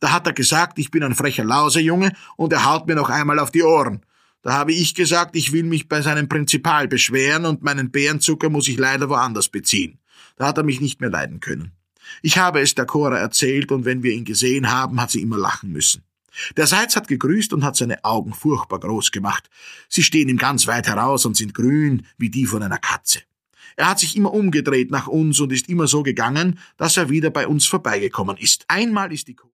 Da hat er gesagt, ich bin ein frecher Lausejunge und er haut mir noch einmal auf die Ohren. Da habe ich gesagt, ich will mich bei seinem Prinzipal beschweren und meinen Bärenzucker muss ich leider woanders beziehen. Da hat er mich nicht mehr leiden können. Ich habe es der Cora erzählt und wenn wir ihn gesehen haben, hat sie immer lachen müssen. Der Seitz hat gegrüßt und hat seine Augen furchtbar groß gemacht. Sie stehen ihm ganz weit heraus und sind grün wie die von einer Katze. Er hat sich immer umgedreht nach uns und ist immer so gegangen, dass er wieder bei uns vorbeigekommen ist. Einmal ist die